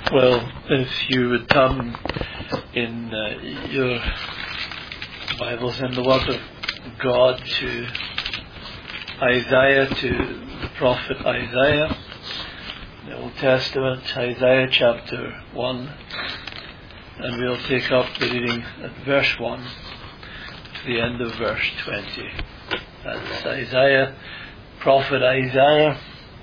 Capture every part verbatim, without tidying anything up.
Well, if you would turn in uh, your Bibles and the Word of God to Isaiah, to the prophet Isaiah, the Old Testament, Isaiah chapter one, and we'll take up the reading at verse one to the end of verse twenty. That's Isaiah, prophet Isaiah,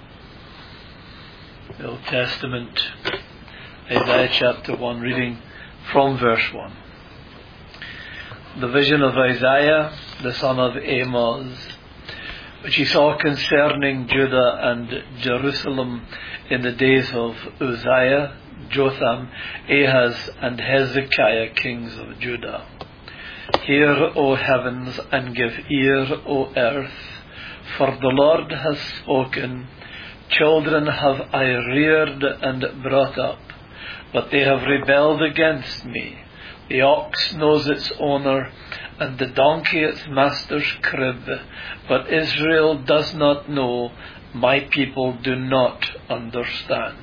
the Old Testament, Isaiah chapter one, reading from verse one. The vision of Isaiah, the son of Amoz, which he saw concerning Judah and Jerusalem in the days of Uzziah, Jotham, Ahaz, and Hezekiah, kings of Judah. Hear, O heavens, and give ear, O earth, for the Lord has spoken. Children have I reared and brought up, but they have rebelled against me. The ox knows its owner, and the donkey its master's crib, but Israel does not know, my people do not understand.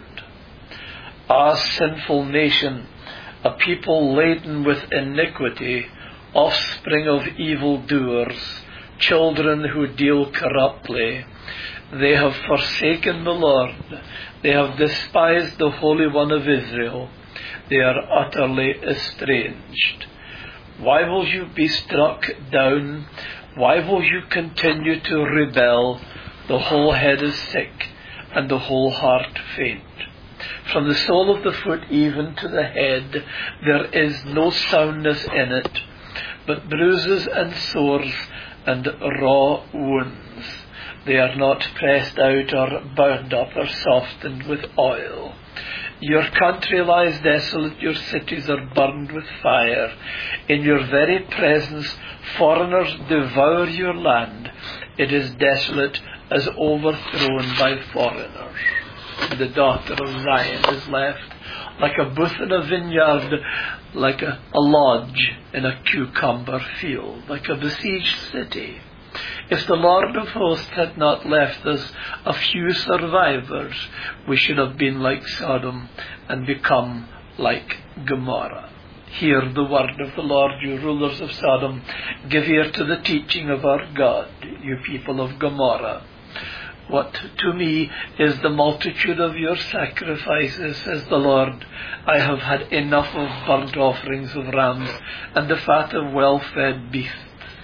Ah, sinful nation, a people laden with iniquity, offspring of evildoers, children who deal corruptly. They have forsaken the Lord. They have despised the Holy One of Israel. They are utterly estranged. Why will you be struck down? Why will you continue to rebel? The whole head is sick, and the whole heart faint. From the sole of the foot even to the head, there is no soundness in it, but bruises and sores and raw wounds. They are not pressed out or bound up or softened with oil. Your country lies desolate, your cities are burned with fire. In your very presence, foreigners devour your land. It is desolate as overthrown by foreigners. The daughter of Zion is left like a booth in a vineyard, like a, a lodge in a cucumber field, like a besieged city. If the Lord of hosts had not left us a few survivors, we should have been like Sodom and become like Gomorrah. Hear the word of the Lord, you rulers of Sodom. Give ear to the teaching of our God, you people of Gomorrah. What to me is the multitude of your sacrifices, says the Lord. I have had enough of burnt offerings of rams and the fat of well-fed beasts.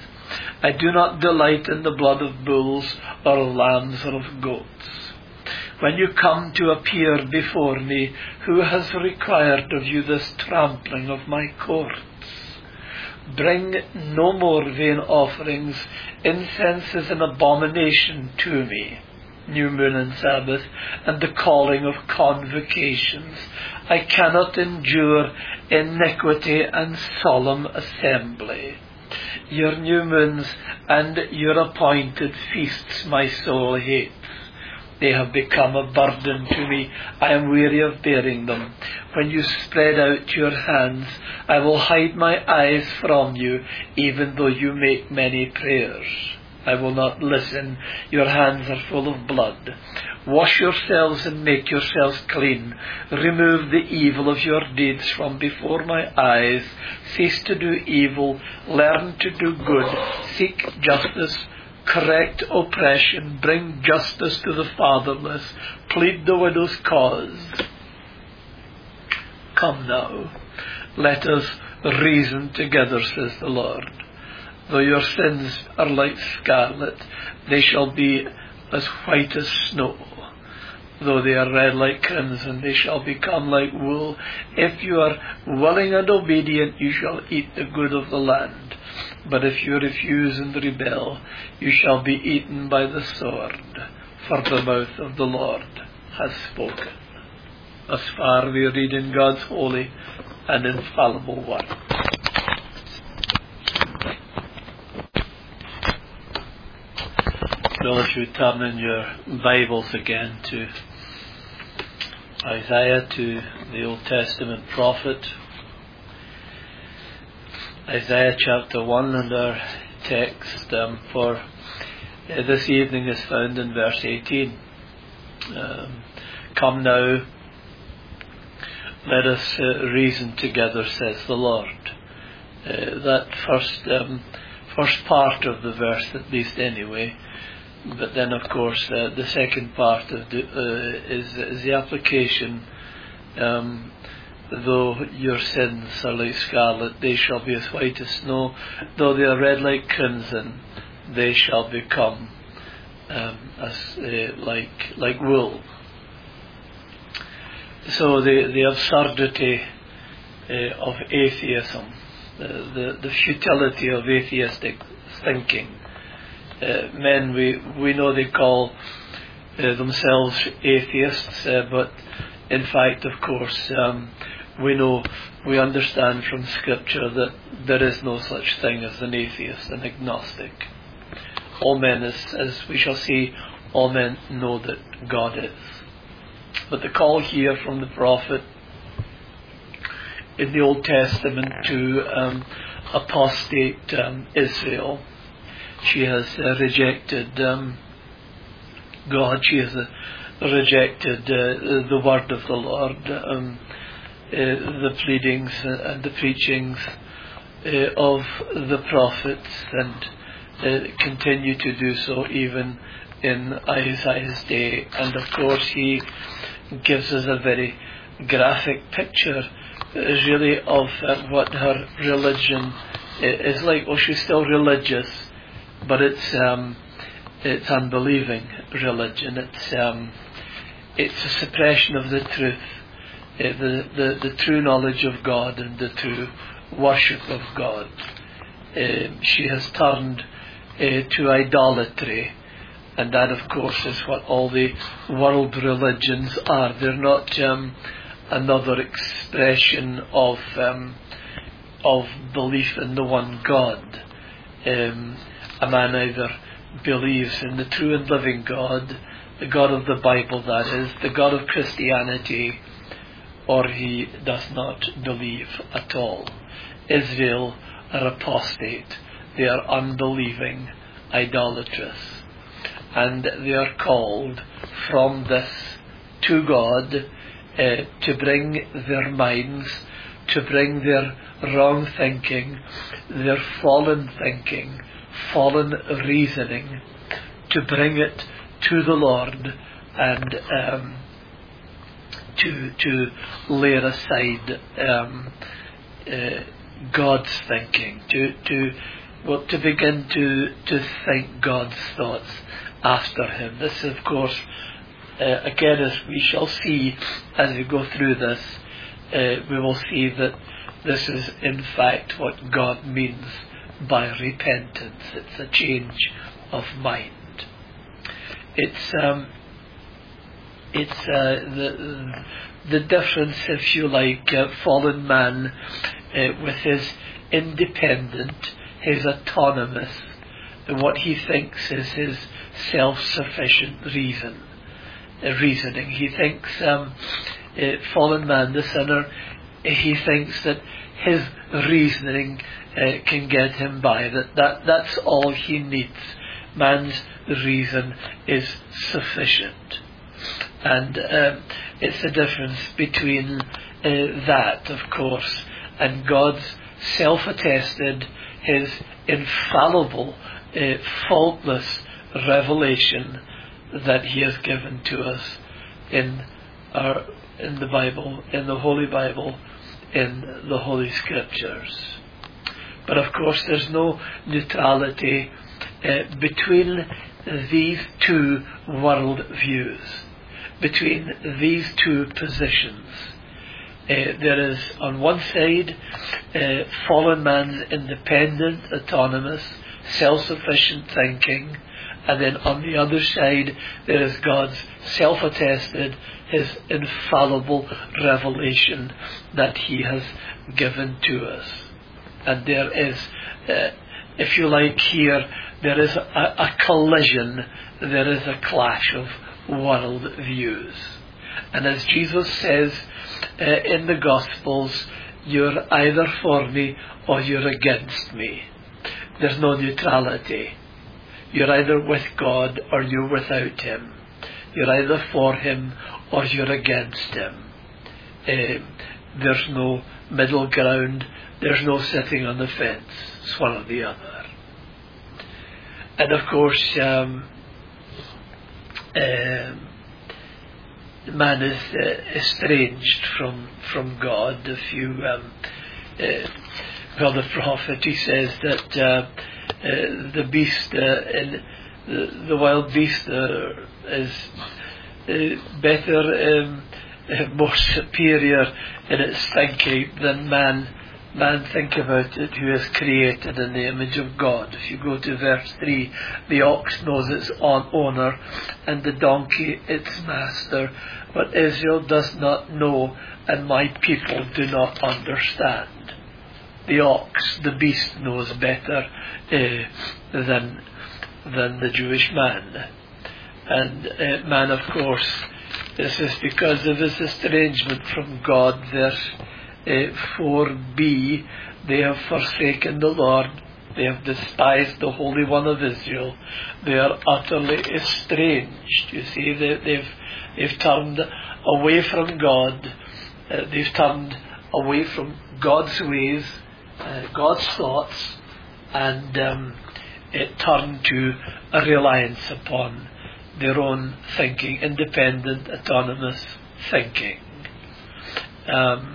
I do not delight in the blood of bulls or of lambs or of goats. When you come to appear before me, who has required of you this trampling of my courts? Bring no more vain offerings. Incense is an abomination to me. New moon and Sabbath, and the calling of convocations. I cannot endure iniquity and solemn assembly. Your new moons and your appointed feasts my soul hates. They have become a burden to me. I am weary of bearing them. When you spread out your hands, I will hide my eyes from you, even though you make many prayers. I will not listen. Your hands are full of blood. Wash yourselves and make yourselves clean. Remove the evil of your deeds from before my eyes. Cease to do evil. Learn to do good. Seek justice. Correct oppression. Bring justice to the fatherless. Plead the widow's cause. Come now. Let us reason together, says the Lord. Though your sins are like scarlet, they shall be as white as snow. Though they are red like crimson, they shall become like wool. If you are willing and obedient, you shall eat the good of the land. But if you refuse and rebel, you shall be eaten by the sword, for the mouth of the Lord has spoken. Thus far we read in God's holy and infallible word. So if you turn in your Bibles again to Isaiah, to the Old Testament prophet, Isaiah chapter one, and our text um, for uh, this evening is found in verse eighteen. Um, Come now, let us uh, reason together, says the Lord. Uh, that first um, first part of the verse, at least anyway. But then, of course, uh, the second part of the, uh, is, is the application. Um, though your sins are like scarlet, they shall be as white as snow. Though they are red like crimson, they shall become um, as uh, like like wool. So the the absurdity uh, of atheism, uh, the the futility of atheistic thinking. Uh, men we we know they call uh, themselves atheists, uh, but in fact, of course, um, we know we understand from Scripture that there is no such thing as an atheist, an agnostic. All men, as as we shall see, all men know that God is. But the call here from the prophet in the Old Testament to um, apostate um, Israel. She has uh, rejected um, God. She has uh, rejected uh, the word of the Lord, um, uh, the pleadings and the preachings uh, of the prophets, and uh, continue to do so even in Isaiah's day. And of course, he gives us a very graphic picture, uh, really, of uh, what her religion is like. Oh, she's still religious, but it's um, it's unbelieving religion. It's um, it's a suppression of the truth, uh, the, the the true knowledge of God and the true worship of God. Uh, she has turned uh, to idolatry, and that, of course, is what all the world religions are. They're not um, another expression of um, of belief in the one God. Um, A man either believes in the true and living God, the God of the Bible, that is, the God of Christianity, or he does not believe at all. Israel are apostate. They are unbelieving, idolatrous. And they are called from this to God uh, to bring their minds, to bring their wrong thinking, their fallen thinking, fallen reasoning, to bring it to the Lord, and um, to to lay aside um, uh, God's thinking, to to well to begin to to think God's thoughts after Him. This, of course, uh, again, as we shall see as we go through this, uh, we will see that this is in fact what God means by repentance. It's a change of mind. It's um, it's uh, the the difference, if you like, uh, fallen man uh, with his independent, his autonomous, what he thinks is his self-sufficient reason, uh, reasoning. He thinks um, uh, fallen man, the sinner, he thinks that his reasoning uh, can get him by, that, that that's all he needs. Man's reason is sufficient. And um, it's the difference between uh, that, of course, and God's self-attested, His infallible, uh, faultless revelation that He has given to us in our in the Bible, in the Holy Bible, in the Holy Scriptures. But of course, there's no neutrality uh, between these two world views, between these two positions. Uh, there is, on one side, uh, fallen man's independent, autonomous, self-sufficient thinking, and then on the other side, there is God's self-attested, His infallible revelation that He has given to us. And there is, uh, if you like here, there is a, a collision, there is a clash of world views. And as Jesus says uh, in the Gospels, you're either for me or you're against me. There's no neutrality. You're either with God or you're without Him. You're either for Him or you're against Him. Uh, there's no middle ground, there's no sitting on the fence. It's one or the other. And of course, um, um, man is uh, estranged from from God. If you, um, uh, well, the prophet, he says that uh, uh, the beast uh, in the, the wild beast uh, is uh, better, um, uh, more superior in its thinking than man. Man, think about it, who is created in the image of God. If you go to verse three, the ox knows its own owner, and the donkey its master. But Israel does not know, and my people do not understand. The ox, the beast, knows better uh, than than the Jewish man. And uh, man, of course, this is because of his estrangement from God. Verse Uh, four b, they have forsaken the Lord, they have despised the Holy One of Israel, they are utterly estranged. You see, they, they've they've turned away from God, uh, they've turned away from God's ways, uh, God's thoughts, and um, it turned to a reliance upon their own thinking, independent, autonomous thinking. Um,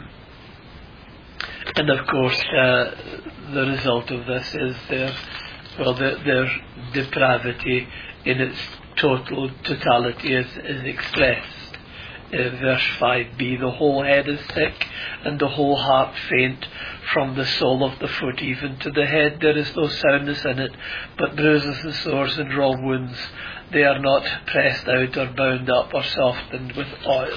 And of course, uh, the result of this is their, well, their, their depravity in its total totality is, is expressed. Uh, verse five b, the whole head is sick, and the whole heart faint, from the sole of the foot even to the head. There is no soundness in it, but bruises and sores and raw wounds. They are not pressed out or bound up or softened with oil.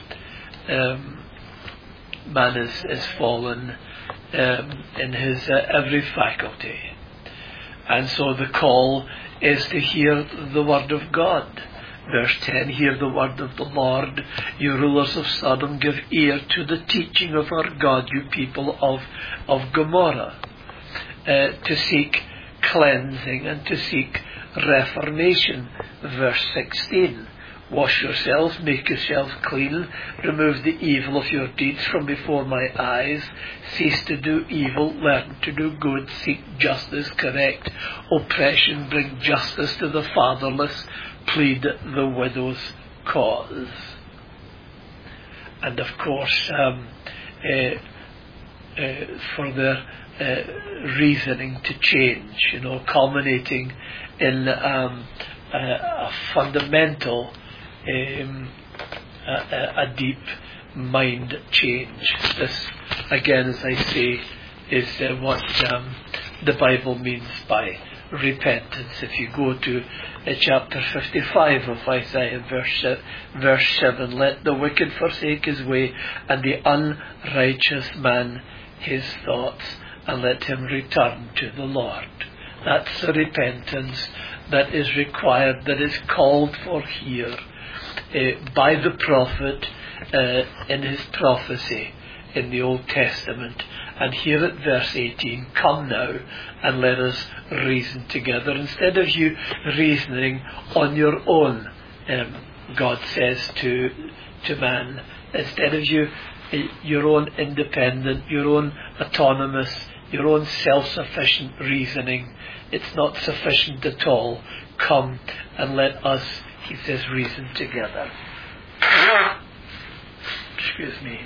Um, Man is, is fallen um, in his uh, every faculty. And so the call is to hear the word of God. Verse ten, hear the word of the Lord, you rulers of Sodom, give ear to the teaching of our God, you people of, of Gomorrah, uh, to seek cleansing and to seek reformation. Verse sixteen, wash yourselves, make yourselves clean, remove the evil of your deeds from before my eyes, cease to do evil, learn to do good, seek justice, correct oppression, bring justice to the fatherless, plead the widow's cause. And of course, um, uh, uh, for their uh, reasoning to change, you know, culminating in um, a, a fundamental Um, a, a deep mind change. This, again, as I say, is uh, what um, the Bible means by repentance. If you go to uh, chapter fifty-five of Isaiah, verse, uh, verse seven, let the wicked forsake his way, and the unrighteous man his thoughts, and let him return to the Lord. That's the repentance that is required, that is called for here. Uh, by the prophet uh, in his prophecy in the Old Testament. And here at verse eighteen, come now and let us reason together. Instead of you reasoning on your own, um, God says to to man, instead of you uh, your own independent, your own autonomous, your own self-sufficient reasoning, it's not sufficient at all. Come and let us, he says, reason together. Excuse me.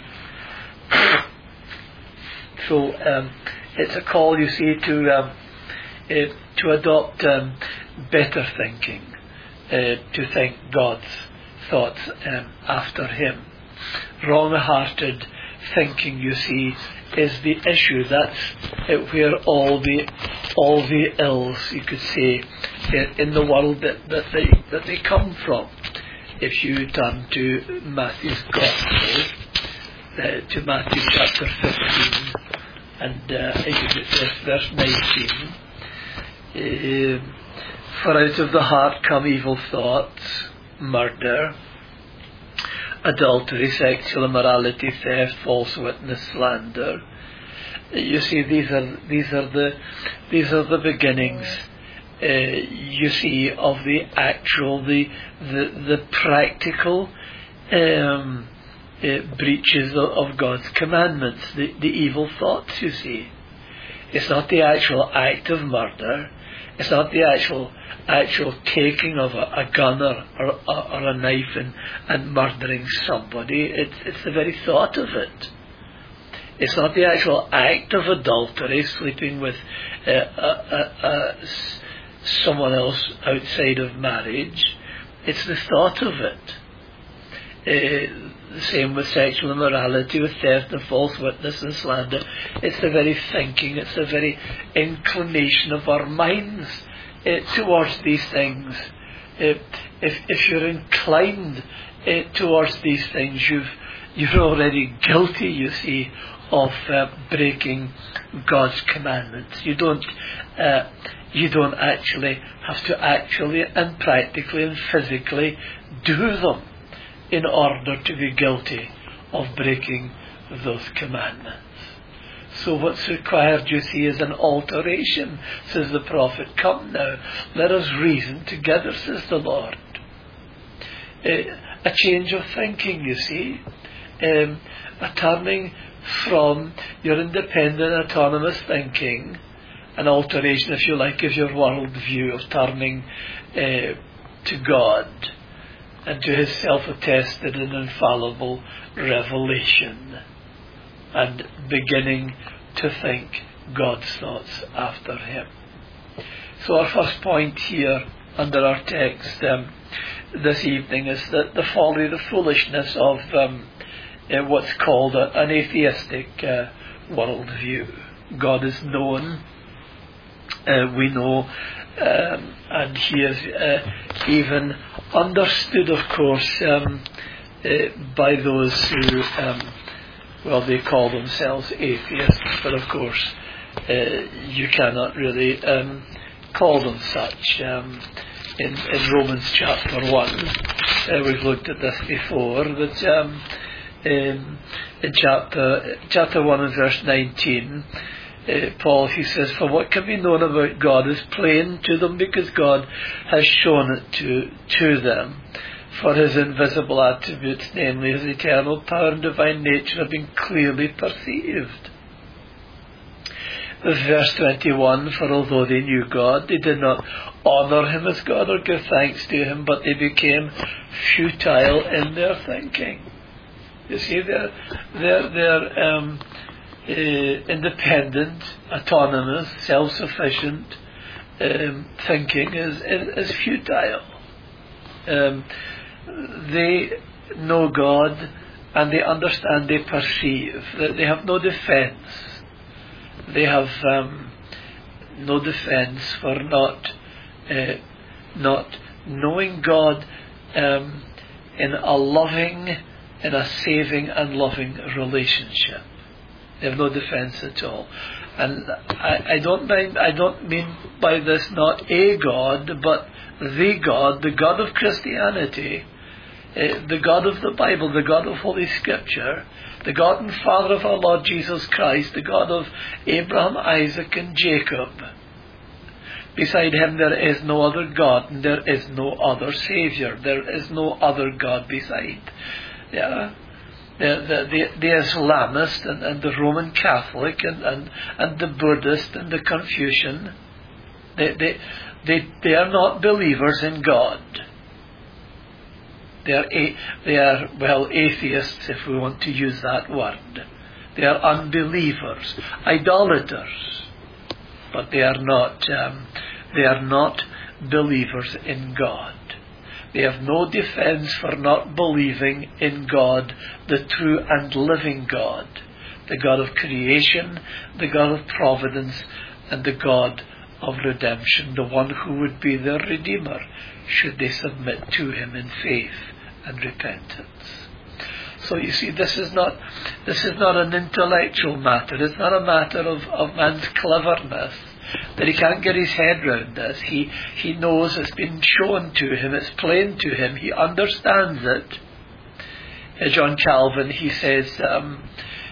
So um, it's a call, you see, to um, uh, to adopt um, better thinking, uh, to think God's thoughts um, after Him. Wrong-hearted thinking, you see, is the issue. That's uh, where all the all the ills, you could say, in the world that, that they that they come from. If you turn to Matthew's Gospel, uh, to Matthew chapter fifteen, and uh, I think it's verse nineteen, uh, for out of the heart come evil thoughts, murder, adultery, sexual immorality, theft, false witness, slander. You see, these are these are the these are the beginnings. Uh, you see, of the actual, the the, the practical um, uh, breaches of, of God's commandments, the, the evil thoughts, you see. It's not the actual act of murder. It's not the actual actual taking of a, a gun or, or, or a knife and, and murdering somebody. It's, it's the very thought of it. It's not the actual act of adultery, sleeping with uh, uh, uh, uh, someone else outside of marriage. It's the thought of it. Uh, the same with sexual immorality, with theft and false witness and slander. It's the very thinking, it's the very inclination of our minds uh, towards these things. Uh, if, if you're inclined uh, towards these things, you've, you're already guilty, you see, of uh, breaking God's commandments. You don't, uh, you don't actually have to actually and practically and physically do them in order to be guilty of breaking those commandments. So what's required, you see, is an alteration, says the prophet. Come now, let us reason together, says the Lord. Uh, a change of thinking, you see. Um, a turning from your independent, autonomous thinking, an alteration, if you like, of your world view, of turning uh, to God and to his self-attested and infallible revelation, and beginning to think God's thoughts after him. So our first point here under our text um, this evening is that the folly, the foolishness of um, uh, what's called a, an atheistic uh, worldview. God is known, uh, we know, Um, and he is uh, even understood, of course, um, uh, by those who, um, well, they call themselves atheists, but of course uh, you cannot really um, call them such. Um, in, in Romans chapter one, uh, we've looked at this before, but um, in, in chapter, chapter one and verse nineteen, Uh, Paul, he says, for what can be known about God is plain to them, because God has shown it to, to them. For his invisible attributes, namely his eternal power and divine nature, have been clearly perceived. Verse twenty-one, for although they knew God, they did not honour him as God or give thanks to him, but they became futile in their thinking. You see, they're, they're, they're um, Uh, independent, autonomous, self-sufficient um, thinking is, is, is futile. Um, they know God and they understand, they perceive that they have no defence. They have um, no defence for not uh, not knowing God um, in a loving, in a saving and loving relationship. They have no defence at all. And I, I don't mind, I don't mean by this not a God, but the God, the God of Christianity, uh, the God of the Bible, the God of Holy Scripture, the God and Father of our Lord Jesus Christ, the God of Abraham, Isaac and Jacob. Beside him there is no other God, and there is no other Saviour. There is no other God beside. Yeah. The, the, the, the Islamist and, and the Roman Catholic and, and, and the Buddhist and the Confucian, they, they, they, they are not believers in God. They are, a, they are, well, atheists, if we want to use that word. They are unbelievers, idolaters, but they are not, um, they are not believers in God. They have no defence for not believing in God, the true and living God, the God of creation, the God of providence, and the God of redemption, the one who would be their Redeemer, should they submit to him in faith and repentance. So you see, this is not this is not an intellectual matter. It's not a matter of, of man's cleverness, that he can't get his head round this. He he knows, it's been shown to him, it's plain to him, he understands it. Uh, John Calvin, he says, um,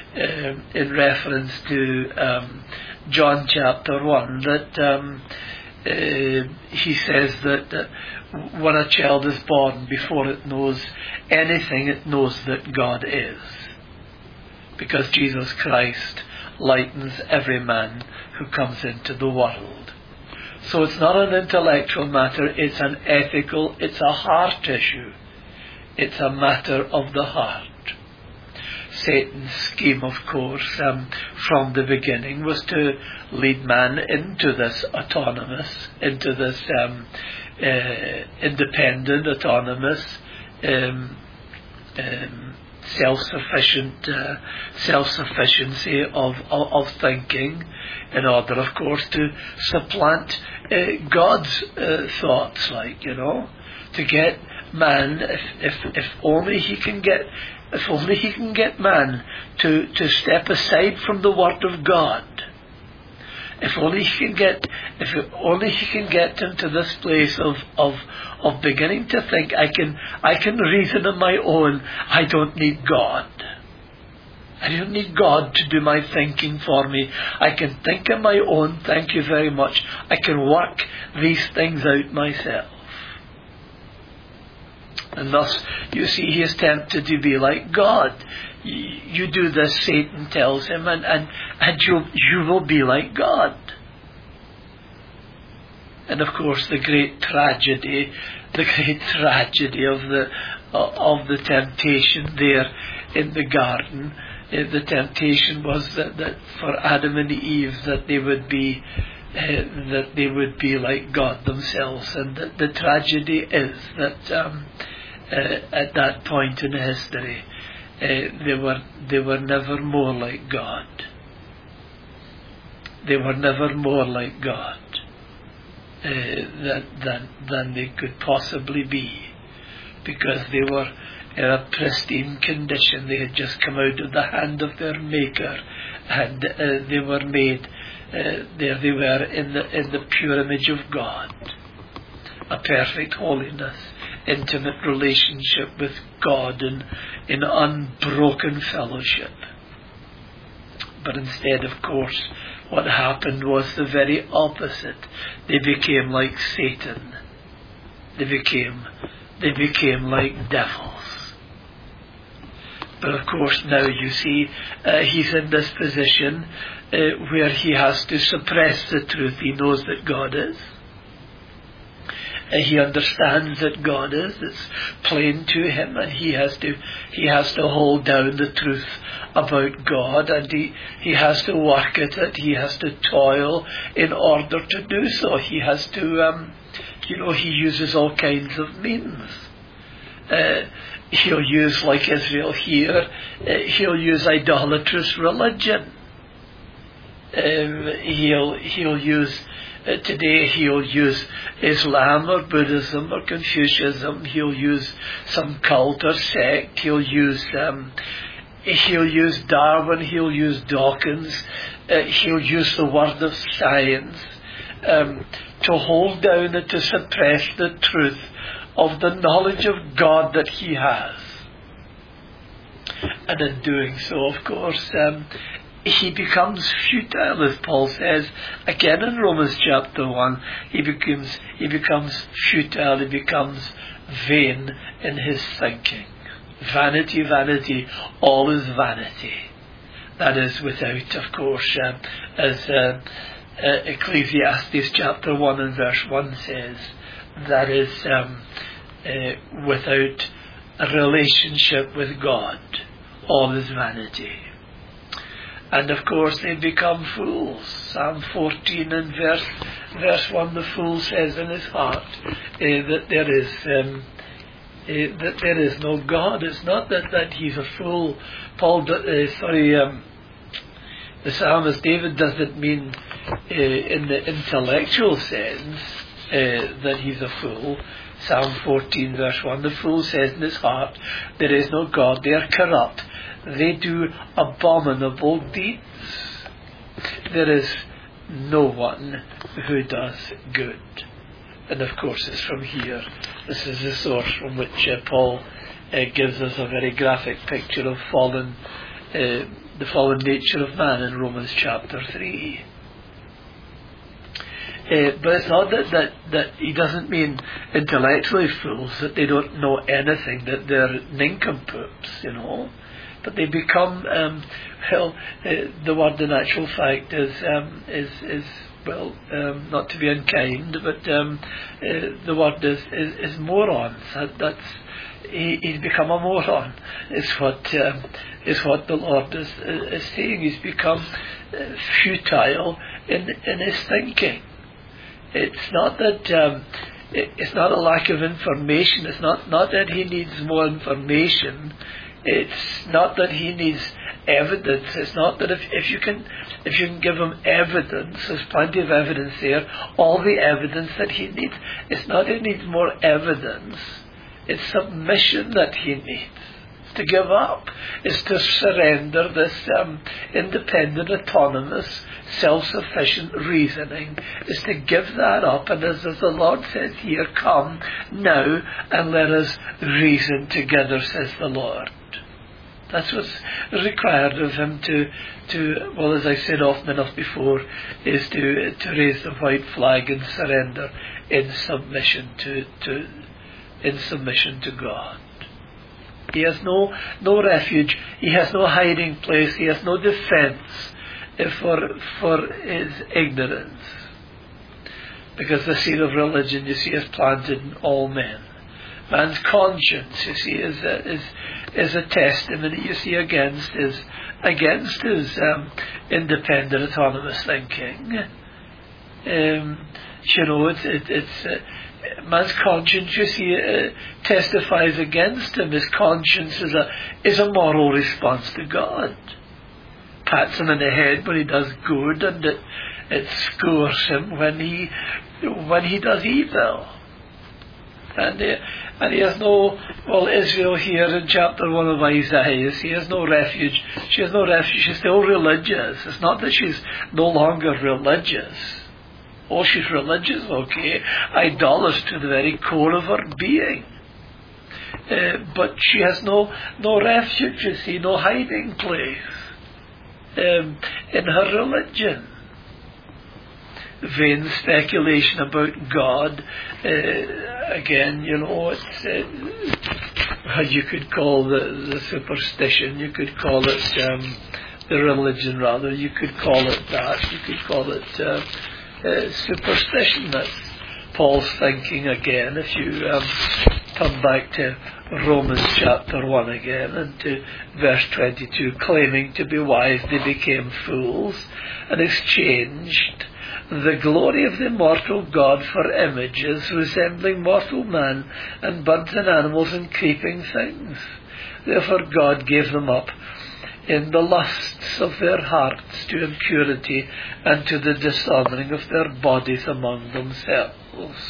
uh, in reference to um, John chapter one, that um, uh, he says that, that when a child is born, before it knows anything, it knows that God is. Because Jesus Christ lightens every man who comes into the world. So it's not an intellectual matter, it's an ethical, it's a heart issue. It's a matter of the heart. Satan's scheme, of course, um, from the beginning was to lead man into this autonomous, into this um, uh, independent, autonomous, um, um, self-sufficient, uh, self-sufficiency of, of, of thinking, in order, of course, to supplant uh, God's uh, thoughts, like, you know, to get man, if, if, if only he can get If only he can get man to, to step aside from the Word of God. If only he can get, if only he can get him to this place of, of, of beginning to think, I can, I can reason on my own. I don't need God. I don't need God to do my thinking for me. I can think on my own. Thank you very much. I can work these things out myself. And thus, you see, he is tempted to be like God. You, you do this, Satan tells him, and, and, and you, you will be like God. And of course, the great tragedy, the great tragedy of the of the temptation there in the garden, the temptation was that, that for Adam and Eve, that they would be uh, that they would be like God themselves, and the, the tragedy is that. Um, Uh, at that point in history, uh, they were they were never more like God. They were never more like God uh, than, than than they could possibly be, because they were in a pristine condition. They had just come out of the hand of their Maker, and uh, they were made. Uh, there they were in the in the pure image of God, a perfect holiness. Intimate relationship with God and in unbroken fellowship. But instead, of course, what happened was the very opposite. They became like Satan. They became, they became like devils. But of course, now you see, uh, he's in this position uh, where he has to suppress the truth. He knows that God is. Uh, he understands that God is. It's plain to him, and he has to he has to hold down the truth about God, and he, he has to work at it. He has to toil in order to do so. He has to, um, you know, he uses all kinds of means. Uh, he'll use, like Israel here, uh, he'll use idolatrous religion. Um, he'll he'll use. Uh, today he'll use Islam or Buddhism or Confucianism. He'll use some cult or sect. He'll use um, he'll use Darwin. He'll use Dawkins. Uh, he'll use the word of science um, to hold down and to suppress the truth of the knowledge of God that he has. And in doing so, of course, um, he becomes futile, as Paul says again in Romans chapter one. He becomes he becomes futile. He becomes vain in his thinking. Vanity, vanity, all is vanity. That is without, of course, uh, as uh, uh, Ecclesiastes chapter one and verse one says, that is um, uh, without a relationship with God, all is vanity. And of course they become fools. Psalm fourteen and verse verse one, the fool says in his heart uh, that there is um, uh, that there is no God. It's not that, that he's a fool. Paul, uh, sorry, um, the psalmist David doesn't mean uh, in the intellectual sense uh, that he's a fool. Psalm fourteen verse one, the fool says in his heart, there is no God. They are corrupt. They do abominable deeds. There is no one who does good. And of course it's from here. This is the source from which uh, Paul uh, gives us a very graphic picture of fallen, uh, the fallen nature of man in Romans chapter three. Uh, but it's not that, that, that he doesn't mean intellectually fools, that they don't know anything, that they're nincompoops, you know. But they become, um, well, uh, the word in actual fact is, um, is, is well, um, not to be unkind, but um, uh, the word is, is, is morons. That, that's, he, he's become a moron, is what, um, is what the Lord is, is saying. He's become uh, futile in, in his thinking. It's not that um, it, it's not a lack of information. It's not, not that he needs more information. It's not that he needs evidence. It's not that if, if you can if you can give him evidence, there's plenty of evidence there, all the evidence that he needs. It's not that he needs more evidence. It's submission that he needs. To give up is to surrender this um, independent, autonomous, self-sufficient reasoning, is to give that up, and as, as the Lord says here, come now and let us reason together, says the Lord. That's what's required of him to, to, well, as I said often enough before, is to to raise the white flag and surrender in submission to, to in submission to God. He has no no refuge. He has no hiding place. He has no defence for for his ignorance, because the seed of religion, you see, is planted in all men. Man's conscience, you see, is a, is is a testimony, you see, against his against his um, independent, autonomous thinking. Um, you know, it's it, it's. Uh, Man's conscience, you see, uh, testifies against him. His conscience is a is a moral response to God. Pats him in the head when he does good, and it, it scores him when he when he does evil. And he, and he has no, well, Israel here in chapter one of Isaiah, he has no refuge. She has no refuge. She's still religious. It's not that she's no longer religious. Oh, she's religious, okay, idolatrous to the very core of her being. Uh, but she has no no refuge, you see, no hiding place um, in her religion. Vain speculation about God, uh, again, you know, it's, uh, you could call the, the superstition, you could call it um, the religion rather, you could call it that, you could call it uh, Uh, superstition. That's Paul's thinking again. If you um, come back to Romans chapter one again and to verse twenty-two, claiming to be wise, they became fools and exchanged the glory of the immortal God for images resembling mortal man and birds and animals and creeping things. Therefore God gave them up in the lusts of their hearts to impurity and to the dishonouring of their bodies among themselves.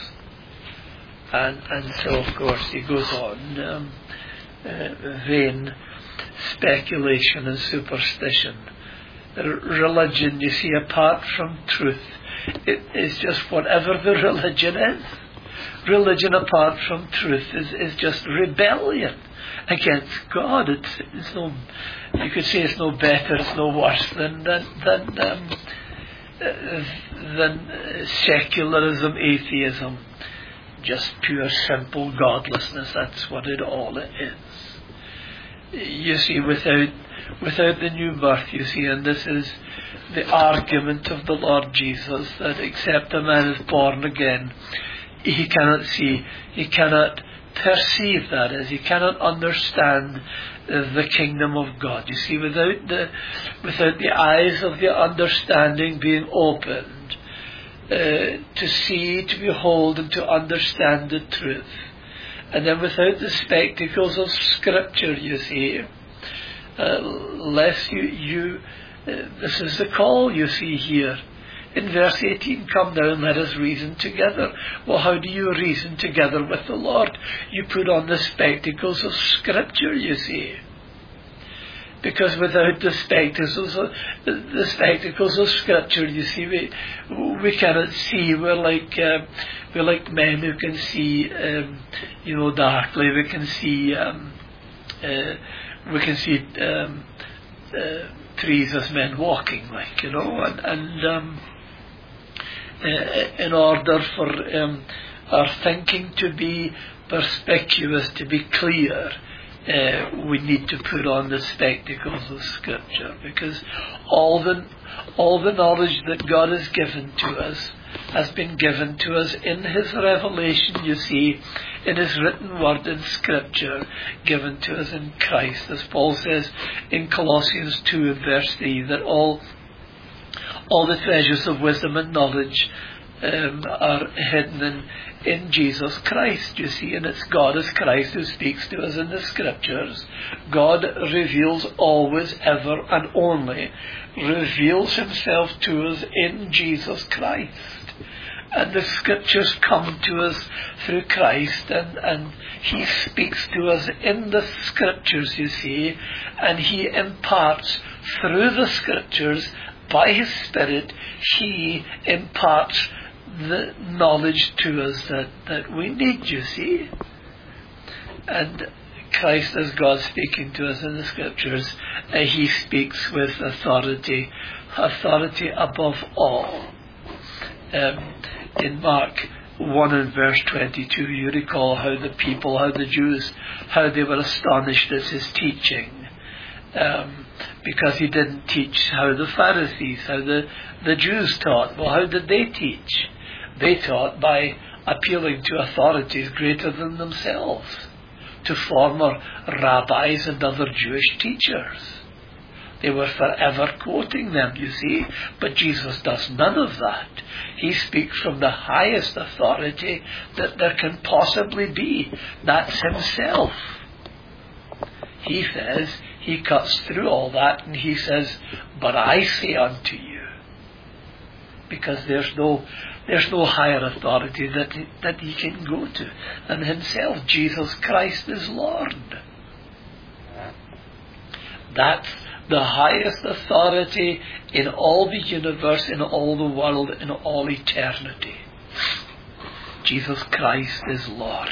And and so, of course, he goes on, um, uh, vain speculation and superstition. R- religion, you see, apart from truth, it is just whatever the religion is. Religion apart from truth is, is just rebellion against God. It's, it's no, you could say it's no better, it's no worse than than than, um, uh, than secularism, atheism, just pure simple godlessness. That's what it all is. You see, without without the new birth, you see, and this is the argument of the Lord Jesus, that except a man is born again, he cannot see, he cannot perceive, that is, he cannot understand uh, the kingdom of God. You see, without the without the eyes of the understanding being opened uh, to see, to behold, and to understand the truth, and then without the spectacles of Scripture, you see, uh, lest you you uh, this is the call, you see here. In verse eighteen, come down, let us reason together. Well, how do you reason together with the Lord? You put on the spectacles of Scripture, you see. Because without the spectacles of, the spectacles of Scripture, you see, we we cannot see. We're like uh, we're like men who can see, um, you know, darkly. We can see um, uh, we can see um, uh, trees as men walking, like, you know, and and. Um, uh, in order for um, our thinking to be perspicuous, to be clear, uh, we need to put on the spectacles of Scripture, because all the all the knowledge that God has given to us has been given to us in His revelation, you see, in His written word in Scripture, given to us in Christ, as Paul says in Colossians two and verse three, that all all the treasures of wisdom and knowledge um, are hidden in, in Jesus Christ, you see, and it's God as Christ who speaks to us in the Scriptures. God reveals always, ever, and only reveals Himself to us in Jesus Christ. And the Scriptures come to us through Christ, and, and He speaks to us in the Scriptures, you see, and He imparts through the Scriptures, by His Spirit, He imparts the knowledge to us that, that we need, you see. And Christ, as God speaking to us in the Scriptures, uh, He speaks with authority, authority above all. Um, in Mark one and verse twenty-two, you recall how the people, how the Jews, how they were astonished at His teaching. Um, because He didn't teach how the Pharisees, how the, the Jews taught. Well, how did they teach? They taught by appealing to authorities greater than themselves, to former rabbis and other Jewish teachers. They were forever quoting them, you see, but Jesus does none of that. He speaks from the highest authority that there can possibly be. That's Himself. He says, He cuts through all that and He says, but I say unto you, because there's no there's no higher authority that he, that he can go to than Himself. Jesus Christ is Lord. That's the highest authority in all the universe, in all the world, in all eternity. Jesus Christ is Lord.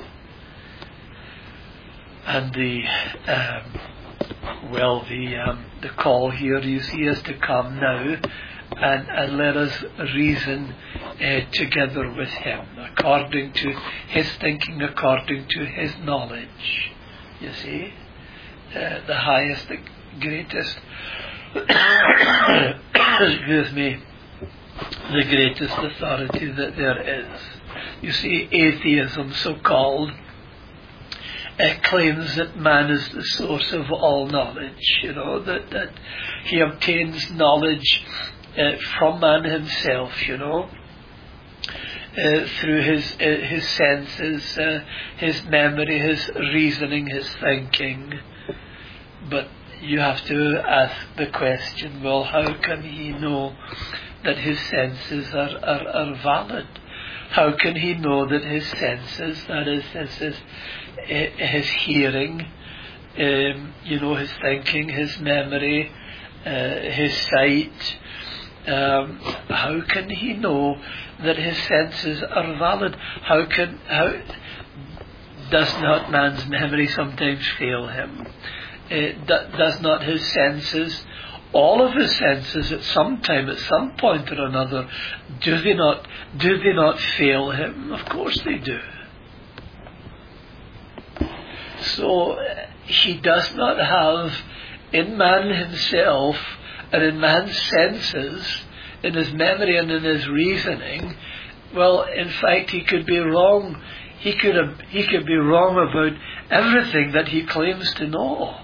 And the um, well, the um, the call here, you see, is to come now and, and let us reason uh, together with Him, according to His thinking, according to His knowledge. You see, uh, the highest, the greatest, excuse me, the greatest authority that there is. You see, atheism, so-called, Uh, claims that man is the source of all knowledge, you know, that, that he obtains knowledge uh, from man himself, you know, uh, through his uh, his senses, uh, his memory, his reasoning, his thinking. But you have to ask the question, well, how can he know that his senses are, are, are valid? How can he know that his senses, that is, his, his, his hearing, um, you know, his thinking, his memory, uh, his sight, um, how can he know that his senses are valid? How can, how, does not man's memory sometimes fail him? Uh, does not his senses, all of his senses at some time, at some point or another, do they not, do they not fail him? Of course they do. So he does not have in man himself and in man's senses, in his memory and in his reasoning, well, in fact, he could be wrong. He could have, he could be wrong about everything that he claims to know.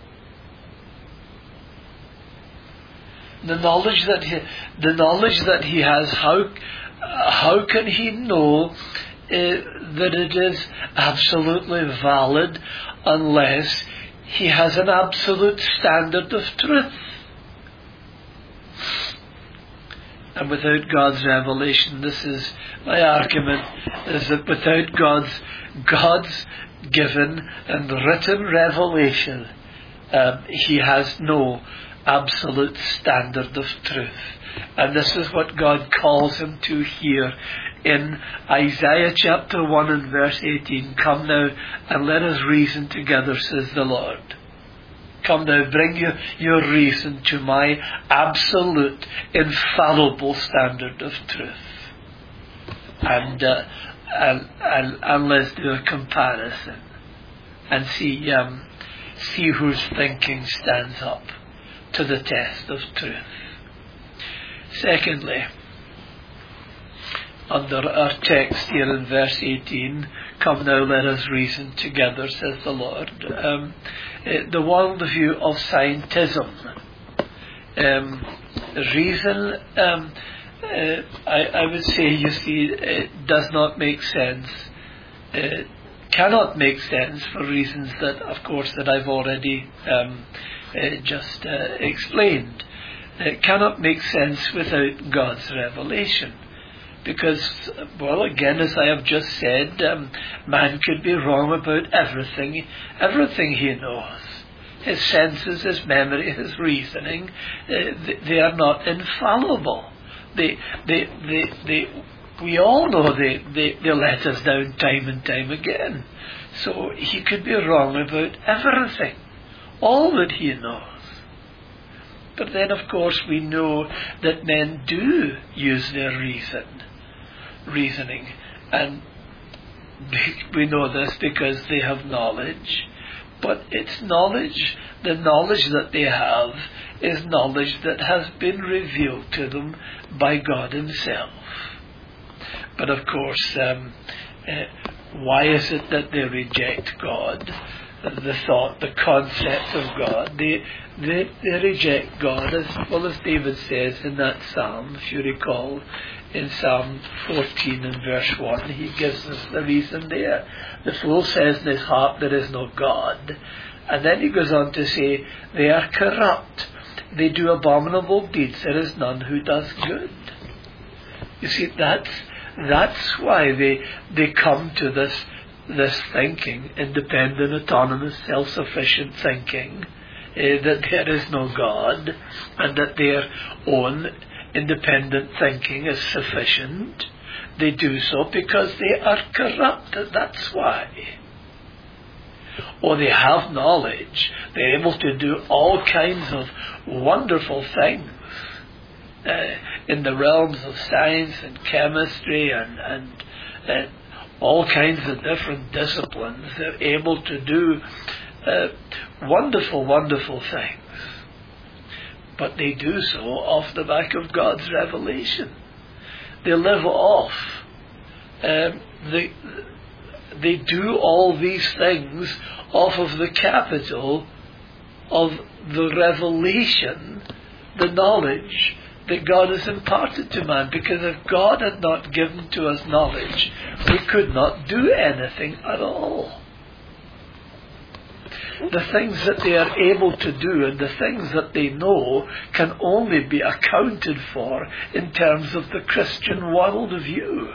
The knowledge that he, the knowledge that he has, how, uh, how can he know Uh, that it is absolutely valid unless he has an absolute standard of truth? And without God's revelation, this is my argument, is that without God's God's given and written revelation, um, he has no absolute standard of truth. And this is what God calls him to here in Isaiah chapter one and verse eighteen. Come now and let us reason together, says the Lord. Come now, bring your, your reason to my absolute, infallible standard of truth. And, uh, and, and, and let's do a comparison and see, um, see whose thinking stands up to the test of truth. Secondly, under our text here in verse eighteen, come now, let us reason together, says the Lord. Um, uh, the worldview of scientism. Um, reason, um, uh, I, I would say, you see, it does not make sense. It cannot make sense for reasons that, of course, that I've already um, uh, just uh, explained. It cannot make sense without God's revelation. Because, well, again, as I have just said, um, man could be wrong about everything, everything he knows. His senses, his memory, his reasoning, uh, they, they are not infallible. They, they, they, they, we all know they, they, they let us down time and time again. So he could be wrong about everything, all that he knows. But then, of course, we know that men do use their reason, reasoning, and we know this because they have knowledge. But it's knowledge, the knowledge that they have is knowledge that has been revealed to them by God Himself. But of course, um, uh, why is it that they reject God? The thought, the concept of God. They, they, they reject God, as well as David says in that psalm, if you recall, in Psalm fourteen and verse one, he gives us the reason there. The fool says in his heart, there is no God. And then he goes on to say, they are corrupt. They do abominable deeds. There is none who does good. You see, that's, that's why they, they come to this this thinking, independent, autonomous, self-sufficient thinking, uh, that there is no God, and that their own independent thinking is sufficient. They do so because they are corrupt, that's why. Or they have knowledge, they're able to do all kinds of wonderful things uh, in the realms of science and chemistry and, and uh, all kinds of different disciplines. They're able to do uh, wonderful, wonderful things. But they do so off the back of God's revelation. They live off. Um, they, they do all these things off of the capital of the revelation, the knowledge that God has imparted to man. Because if God had not given to us knowledge, we could not do anything at all. The things that they are able to do and the things that they know can only be accounted for in terms of the Christian worldview.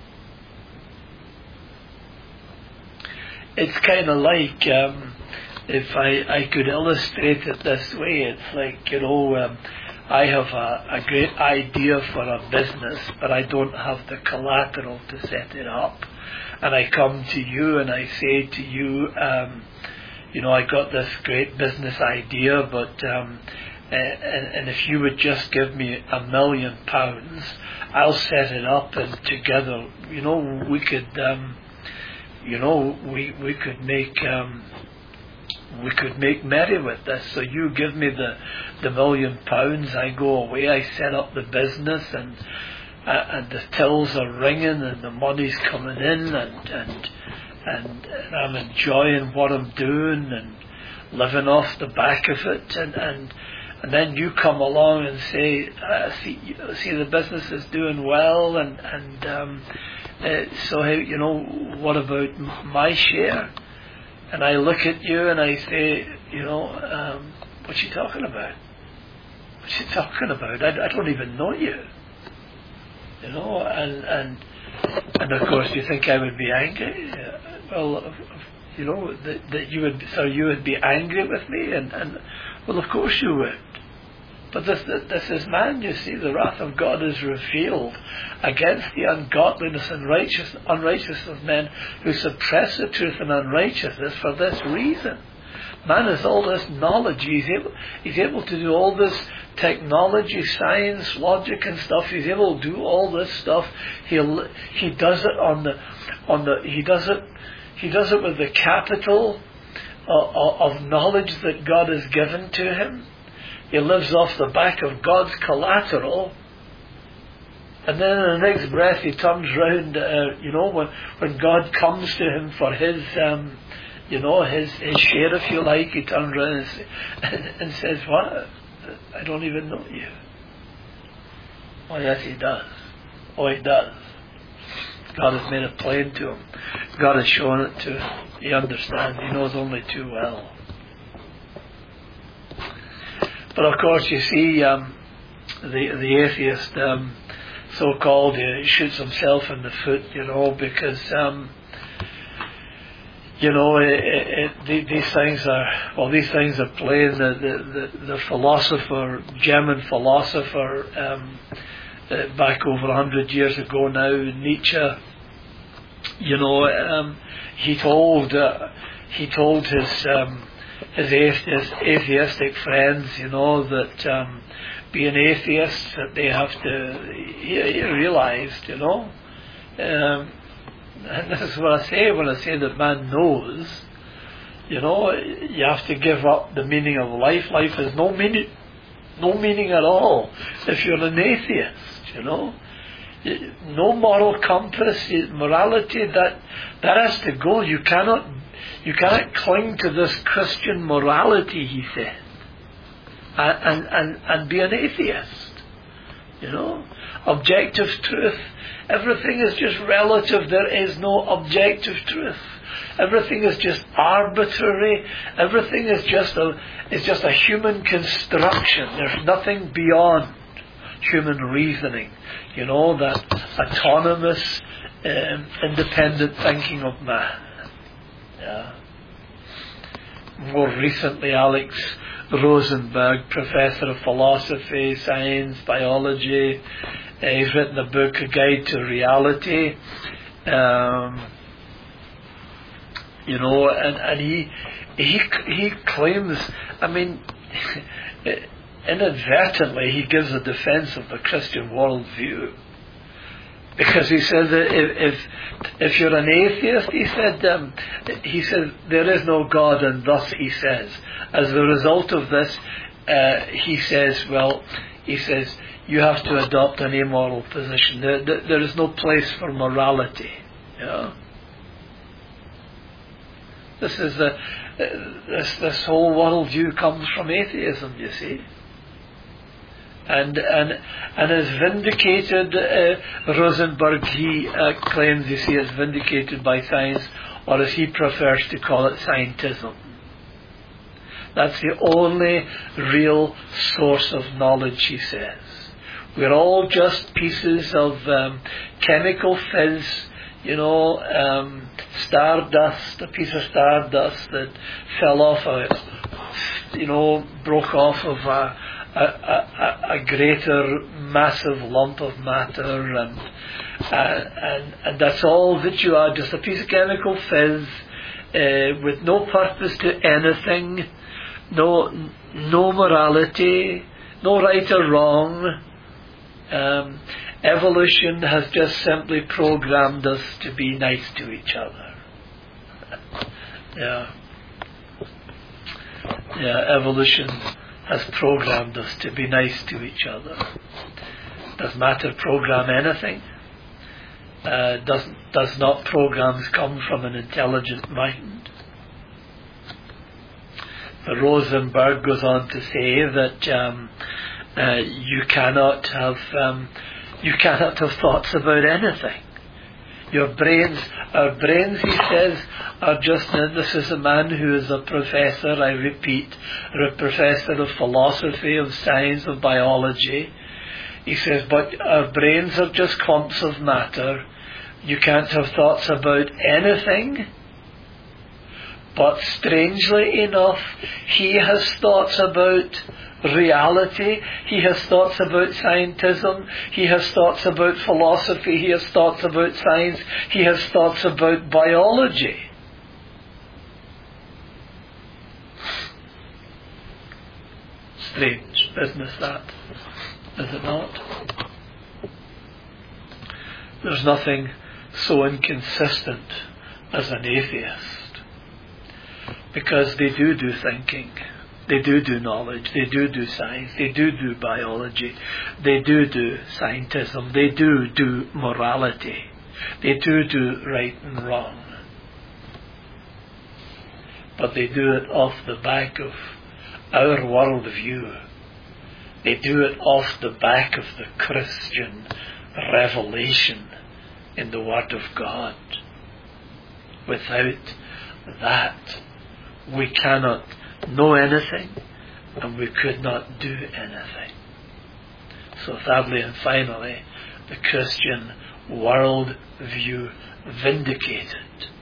It's kind of like, um, if I, I could illustrate it this way, it's like, you know, um, I have a, a great idea for a business, but I don't have the collateral to set it up. And I come to you and I say to you, um, you know, I got this great business idea, but um, and, and if you would just give me a million pounds, I'll set it up, and together, you know, we could, um, you know, we we could make. Um, We could make merry with this. So you give me the, the million pounds, I go away, I set up the business, and uh, and the tills are ringing, and the money's coming in, and and and, and I'm enjoying what I'm doing and living off the back of it, and and, and then you come along and say, uh, see, see the business is doing well, and and um, uh, so hey, you know, what about my share? And I look at you and I say, you know, um, what you talking about? What you talking about? I, I don't even know you. You know, and and and of course you think I would be angry. Uh, well, you know, that, that you would, so you would be angry with me, and, and well, of course you would. But this, this is man, you see, the wrath of God is revealed against the ungodliness and righteous, unrighteousness of men who suppress the truth and unrighteousness for this reason, Man has all this knowledge. He's able, he's able to do all this technology, science, logic and stuff. He's able to do all this stuff. He'll, he does it on the, on the, he does it, he does it with the capital of, of knowledge that God has given to him. He lives off the back of God's collateral. And then in the next breath he turns round, uh, you know, when, when God comes to him for his, um, you know, his, his share, if you like, he turns round and, say, and, and says, what? I don't even know you. Oh yes, he does. Oh, he does. God has made it plain to him. God has shown it to him. He understands. He knows only too well. But of course, you see, um, the the atheist, um, so-called, he shoots himself in the foot, you know, because, um, you know, it, it, it, these things are, well, these things are plain. The, the, the, the philosopher, German philosopher, um, uh, back over a hundred years ago now, Nietzsche, you know, um, he told, uh, he told his, um, his atheist, atheistic friends, you know, that, um, being atheists, that they have to, he, he realized, you know, um, and this is what I say when I say that man knows, you know, you have to give up the meaning of life. Life has no meaning, no meaning at all if you're an atheist, you know. No moral compass, morality, that, that has to go. You cannot, you cannot cling to this Christian morality, he said, and, and, and be an atheist, you know. Objective truth, everything is just relative. There is no objective truth. Everything is just arbitrary. Everything is just a is just a human construction. There's nothing beyond human reasoning. You know, that autonomous, um, independent thinking of man. Yeah. More recently, Alex Rosenberg, professor of philosophy, science, biology, uh, he's written a book, A Guide to Reality. Um, you know, and, and he he he claims, I mean, inadvertently he gives a defense of the Christian worldview, because he says that if if, if you're an atheist, he said um, he said there is no God, and thus he says, as a result of this, uh, he says, well, he says you have to adopt an amoral position. There, there, there is no place for morality. You know? This is the uh, this this whole worldview comes from atheism, you see. And and and is vindicated. Uh, Rosenberg, he uh, claims, you see, it's vindicated by science, or as he prefers to call it, scientism. That's the only real source of knowledge, he says. We're all just pieces of um, chemical fizz, you know, um, stardust, a piece of stardust that fell off a, you know, broke off of a, a, a, a greater massive lump of matter, and, uh, and and that's all that you are, just a piece of chemical fizz uh, with no purpose to anything, no no morality, no right or wrong. Um, evolution has just simply programmed us to be nice to each other. yeah. Yeah, evolution has programmed us to be nice to each other. Does matter program anything? Uh, does, does not programs come from an intelligent mind? But Rosenberg goes on to say that um, uh, you cannot have um, you cannot have thoughts about anything. Your brains, our brains, he says, are just, this is a man who is a professor, I repeat, a professor of philosophy, of science, of biology. He says, but our brains are just clumps of matter. You can't have thoughts about anything. But strangely enough, he has thoughts about reality, he has thoughts about scientism, he has thoughts about philosophy, he has thoughts about science, he has thoughts about biology. strange business, that, is it not? There's nothing so inconsistent as an atheist, because they do do thinking, they do do knowledge, they do do science, they do do biology, they do do scientism, they do do morality, they do do right and wrong. But they do it off the back of our worldview. They do it off the back of the Christian revelation in the Word of God. Without that, we cannot know anything, and we could not do anything. So thirdly and finally, the Christian world view vindicated.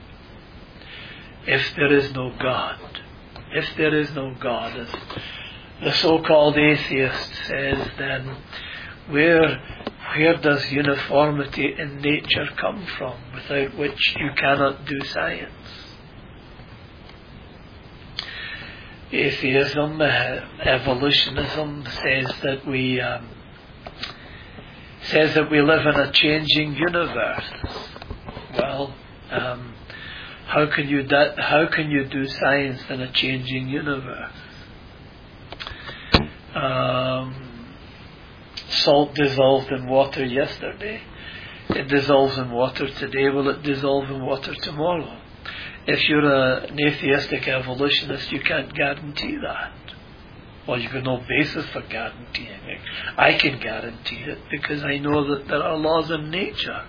If there is no God, if there is no God, as the so-called atheist says, then where where does uniformity in nature come from, without which you cannot do science? Atheism, uh, evolutionism says that we um, says that we live in a changing universe. Well, um, how can you da- how can you do science in a changing universe? Um, salt dissolved in water yesterday. It dissolves in water today. Will it dissolve in water tomorrow? If you're a, an atheistic evolutionist, you can't guarantee that. Well, you've got no basis for guaranteeing it. I can guarantee it because I know that there are laws in nature.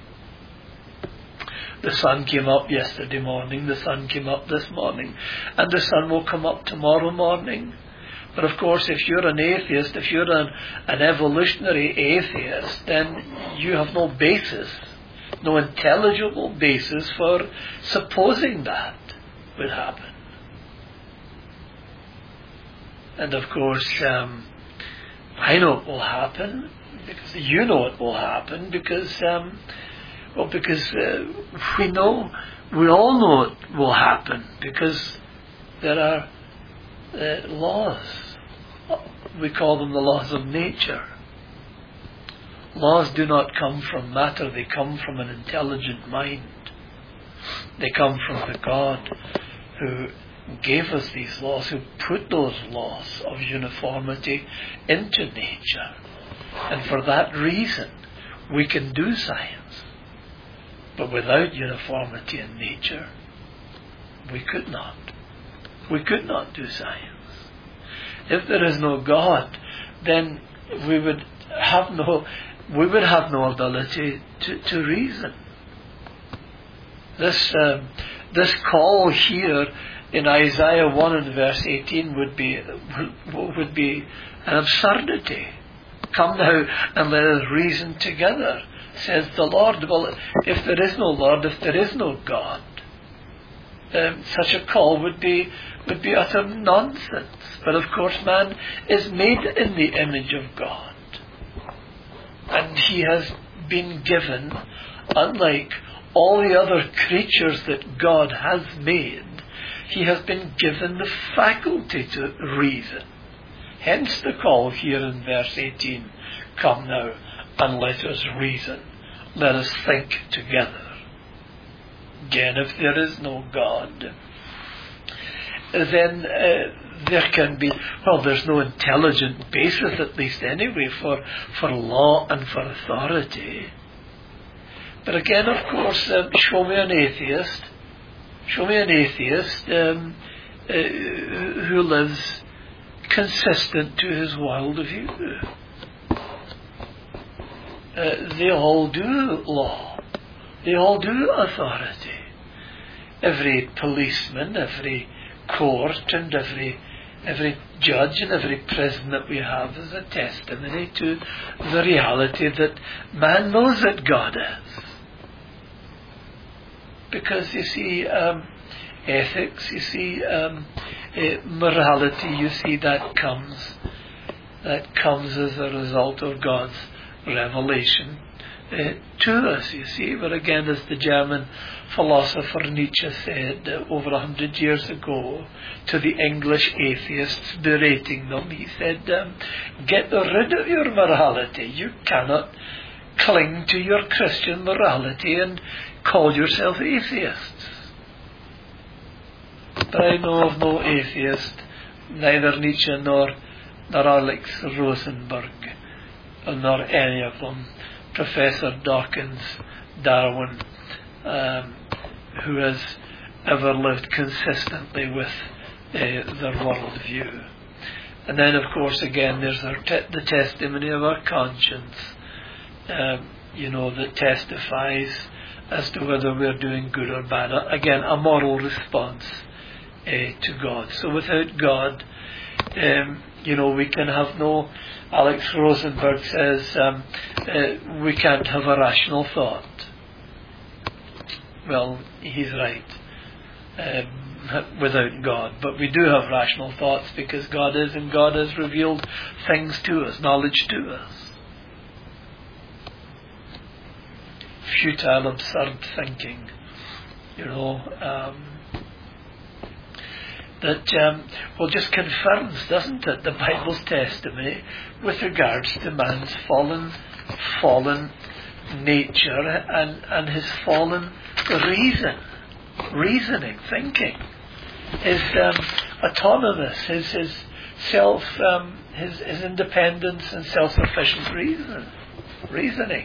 The sun came up yesterday morning, the sun came up this morning, and the sun will come up tomorrow morning. But of course, if you're an atheist, if you're an, an evolutionary atheist, then you have no basis, no intelligible basis for supposing that would happen. And of course, um, I know it will happen, because you know it will happen, because, um, well, because uh, we know, we all know it will happen, because there are uh, laws. We call them the laws of nature. Laws do not come from matter, they come from an intelligent mind. They come from the God who gave us these laws, who put those laws of uniformity into nature. And for that reason, we can do science. But without uniformity in nature, we could not. We could not do science. If there is no God, then we would have no we would have no ability to, to reason. This um, this call here in Isaiah one and verse eighteen would be would be an absurdity. Come now and let us reason together, says the Lord. Well, if there is no Lord, if there is no God, um, such a call would be would be utter nonsense. But of course, man is made in the image of God, and he has been given, unlike all the other creatures that God has made, he has been given the faculty to reason. Hence the call here in verse eighteen, come now and let us reason, let us think together. Again, if there is no God, then uh, there can be, well, there's no intelligent basis, at least anyway, for, for law and for authority. But again, of course, um, show me an atheist, show me an atheist um, uh, who lives consistent to his worldview. Uh, they all do law. They all do authority. Every policeman, every court, and every every judge and every prison that we have is a testimony to the reality that man knows that God is. Because you see, um, ethics, you see, um, uh, morality, you see, that comes, that comes as a result of God's revelation uh, to us, you see. But again, as the German philosopher Nietzsche said uh, over a hundred years ago to the English atheists, berating them, he said, um, get rid of your morality. You cannot cling to your Christian morality and call yourself atheists. But I know of no atheist, neither Nietzsche nor, nor Alex Rosenberg, nor any of them, Professor Dawkins, Darwin, um, who has ever lived consistently with uh, their worldview. And then, of course, again, there's our te- the testimony of our conscience, um, you know, that testifies as to whether we're doing good or bad. Again, a moral response uh, to God. So without God, um, you know, we can have no... Alex Rosenberg says um, uh, we can't have a rational thought. Well, he's right. Um, without God. But we do have rational thoughts because God is, and God has revealed things to us, knowledge to us. Futile, absurd thinking, you know, um, that um, well just confirms, doesn't it, the Bible's testimony with regards to man's fallen, fallen nature and and his fallen reason, reasoning, thinking, his um, autonomous, his his self, um, his his independence and self-sufficient reason, reasoning.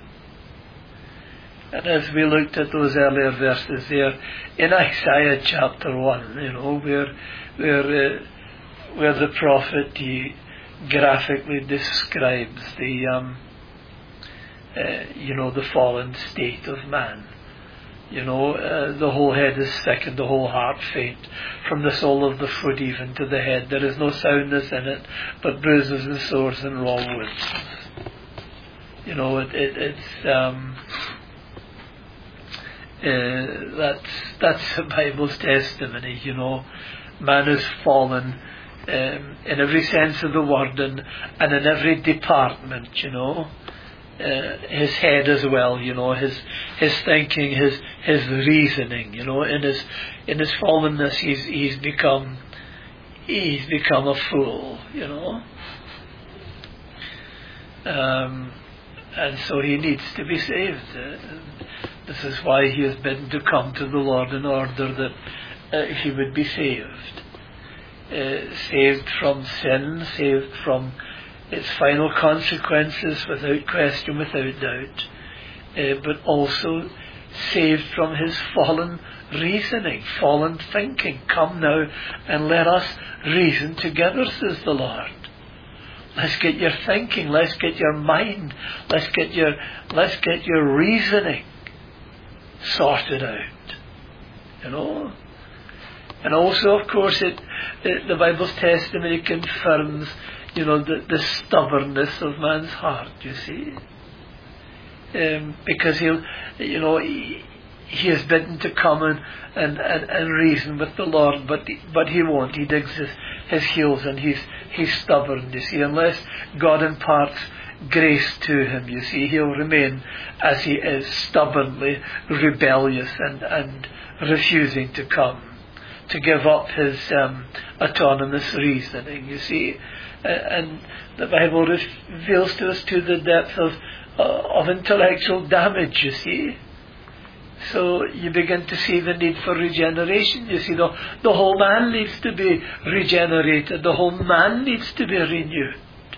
And as we looked at those earlier verses there in Isaiah chapter one, you know, where where uh, where the prophet he graphically describes the um, uh, you know the fallen state of man. You know, uh, the whole head is sick and the whole heart faint, from the sole of the foot even to the head. There is no soundness in it, but bruises and sores and raw wounds. You know, it, it, it's. Um, Uh, that's that's the Bible's testimony. You know, man has fallen um, in every sense of the word and, and in every department. You know, uh, his head as well. You know, his his thinking, his his reasoning. You know, in his in his fallenness, he's he's become he's become a fool. You know, um, and so he needs to be saved. Uh, This is why he has bidden to come to the Lord in order that uh, he would be saved. Uh, saved from sin, saved from its final consequences without question, without doubt. Uh, but also saved from his fallen reasoning, fallen thinking. Come now and let us reason together, says the Lord. Let's get your thinking, let's get your mind, let's get your let's get your reasoning sorted out, you know. And also, of course, it, it the Bible's testimony confirms, you know, the, the stubbornness of man's heart. You see, um, because he'll, you know, he, he is bidden to come and, and, and, and reason with the Lord, but but he won't. He digs his, his heels and he's he's stubborn. You see, unless God imparts grace to him, you see, he'll remain as he is, stubbornly rebellious and, and refusing to come, to give up his um, autonomous reasoning, you see. Uh, and the Bible reveals to us to the depth of, uh, of intellectual damage, you see. So you begin to see the need for regeneration. You see, the, the whole man needs to be regenerated. The whole man needs to be renewed.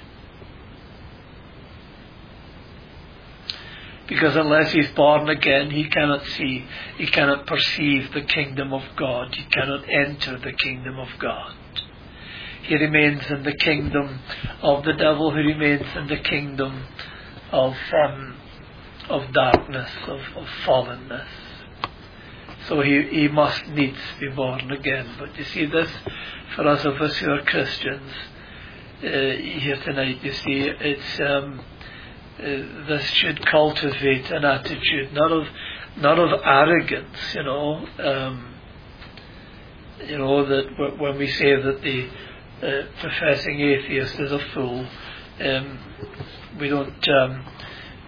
Because unless he's born again, he cannot see, he cannot perceive the kingdom of God. He cannot enter the kingdom of God. He remains in the kingdom of the devil, who remains in the kingdom of um, of darkness, of, of fallenness. So he, he must needs be born again. But you see, this, for us of us who are Christians, uh, here tonight, you see, it's... Um, Uh, this should cultivate an attitude not of not of arrogance, you know, um, you know that w- when we say that the uh, professing atheist is a fool, um, we don't um,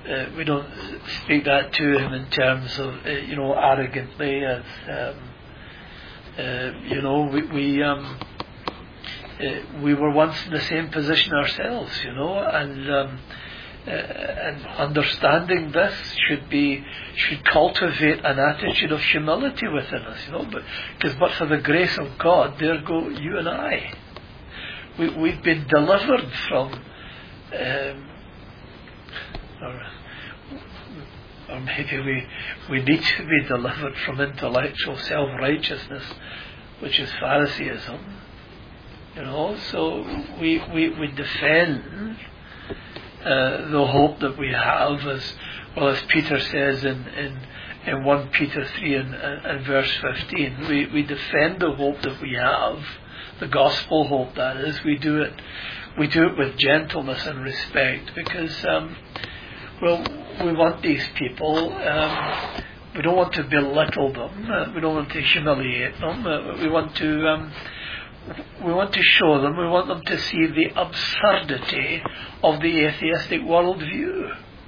uh, we don't speak that to him in terms of uh, you know arrogantly as um, uh, you know we we um, uh, we were once in the same position ourselves, you know, and um, uh, and understanding this should be should cultivate an attitude of humility within us, you know, but because but for the grace of God, there go you and I. We we've been delivered from. Um, Or, or maybe we we need to be delivered from intellectual self-righteousness, which is Phariseeism. You know, so we we, we defend uh, the hope that we have, as well as Peter says in in, in First Peter three and, and verse fifteen. We we defend the hope that we have, the gospel hope that is. We do it we do it with gentleness and respect because. Um, Well, we want these people. Um, we don't want to belittle them. Uh, we don't want to humiliate them. Uh, we want to. Um, we want to show them. We want them to see the absurdity of the atheistic worldview.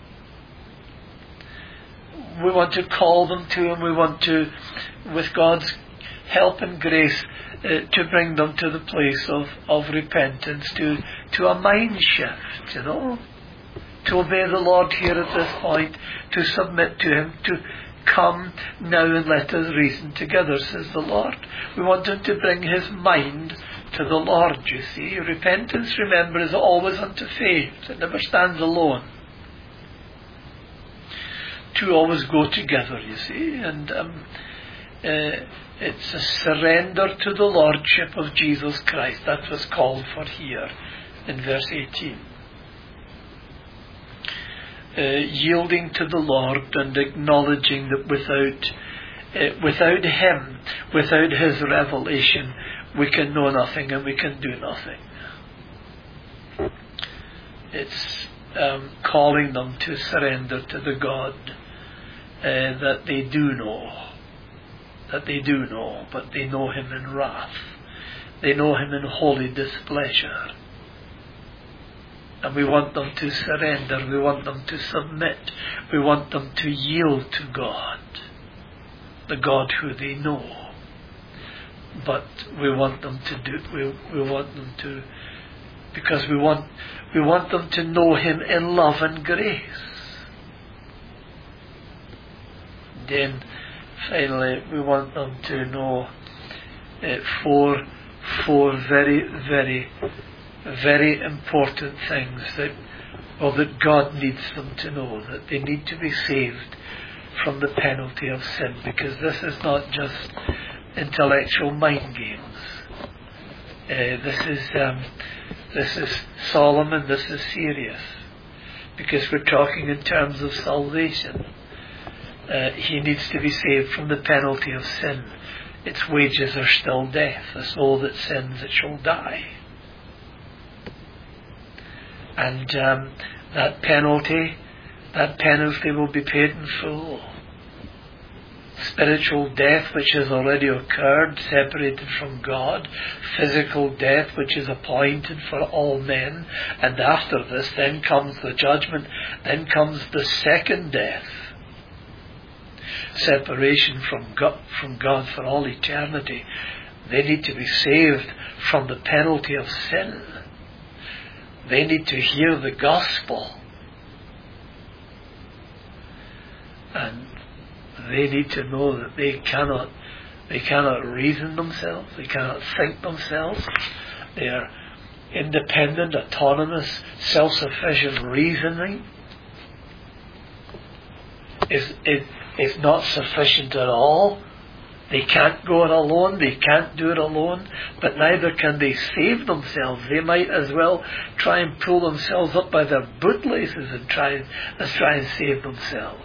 We want to call them to Him. We want to, with God's help and grace, uh, to bring them to the place of, of repentance, to to a mind shift. You know. To obey the Lord here at this point, to submit to Him, to come now and let us reason together, says the Lord. We want Him to bring his mind to the Lord, you see. Repentance, remember, is always unto faith. It never stands alone. Two always go together, you see. And um, uh, it's a surrender to the Lordship of Jesus Christ. That was called for here in verse eighteen. Uh, yielding to the Lord and acknowledging that without uh, without Him, without His revelation, we can know nothing and we can do nothing. It's um, calling them to surrender to the God uh, that they do know, that they do know, but they know Him in wrath. They know Him in holy displeasure. And we want them to surrender. We want them to submit. We want them to yield to God, the God who they know. But we want them to do. We we want them to, because we want we want them to know Him in love and grace. Then, finally, we want them to know uh, four four very very. very important things that, well, that God needs them to know, that they need to be saved from the penalty of sin, because this is not just intellectual mind games. Uh, this is um, this is solemn and this is serious, because we're talking in terms of salvation. Uh, he needs to be saved from the penalty of sin. Its wages are still death. The soul that sins, it shall die. And um, that penalty, that penalty will be paid in full. Spiritual death, which has already occurred, separated from God. Physical death, which is appointed for all men. And after this, then comes the judgment. Then comes the second death. Separation from God, from God for all eternity. They need to be saved from the penalty of sin. They need to hear the gospel. And they need to know that they cannot they cannot reason themselves, they cannot think themselves. They are independent, autonomous, self-sufficient reasoning is is is not sufficient at all. They can't go it alone, they can't do it alone, but neither can they save themselves. They might as well try and pull themselves up by their bootlaces and try as try and save themselves.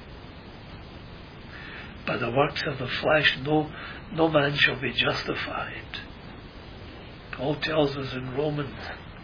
By the works of the flesh, no no man shall be justified. Paul tells us in Romans,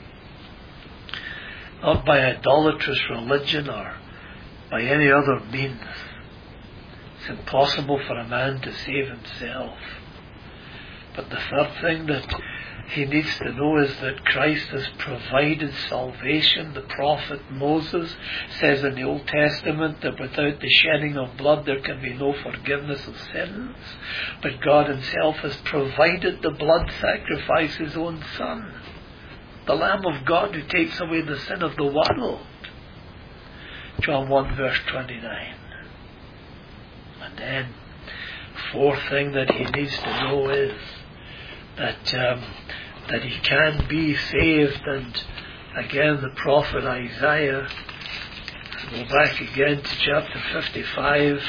not by idolatrous religion or by any other means. It's impossible for a man to save himself. But the third thing that he needs to know is that Christ has provided salvation. The prophet Moses says in the Old Testament that without the shedding of blood there can be no forgiveness of sins. But God himself has provided the blood sacrifice, his own Son, the Lamb of God who takes away the sin of the world. John one verse twenty-nine. And then, fourth thing that he needs to know is that um, that he can be saved. And again, the prophet Isaiah, go back again to chapter fifty-five,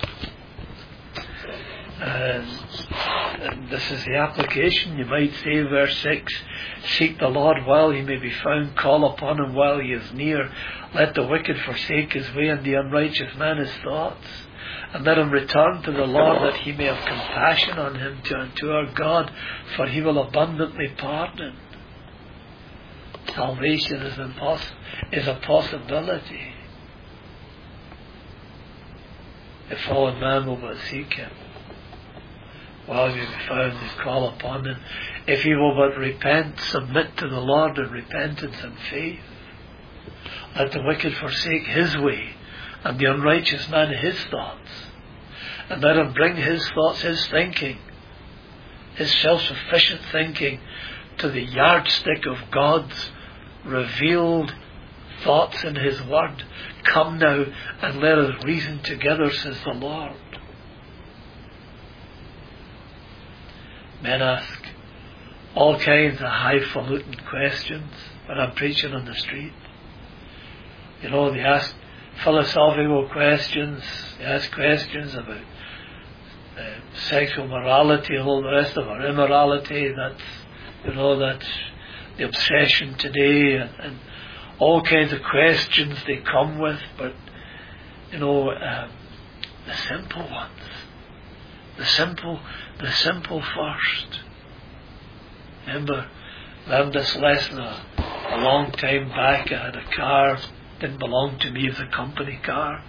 and, and this is the application. You might say, verse six, seek the Lord while he may be found, call upon him while he is near. Let the wicked forsake his way, and the unrighteous man his thoughts. And let him return to the Lord, that he may have compassion on him, to, and to our God, for he will abundantly pardon. Salvation is, impos- is a possibility if fallen man will but seek him. While he may be found, and call upon him. If he will but repent, submit to the Lord in repentance and faith. Let the wicked forsake his way, and the unrighteous man his thoughts. And let him bring his thoughts, his thinking, his self-sufficient thinking, to the yardstick of God's revealed thoughts in his word. Come now, and let us reason together, says the Lord. Men ask all kinds of highfalutin questions when I'm preaching on the street. You know, they ask philosophical questions, they ask questions about uh, sexual morality and all the rest of our immorality. That's, you know, that's the obsession today, and, and all kinds of questions they come with. But, you know, um, the simple ones, the simple, the simple first. Remember, I learned this lesson a, a long time back. I had a car. Didn't belong to me, as a company car.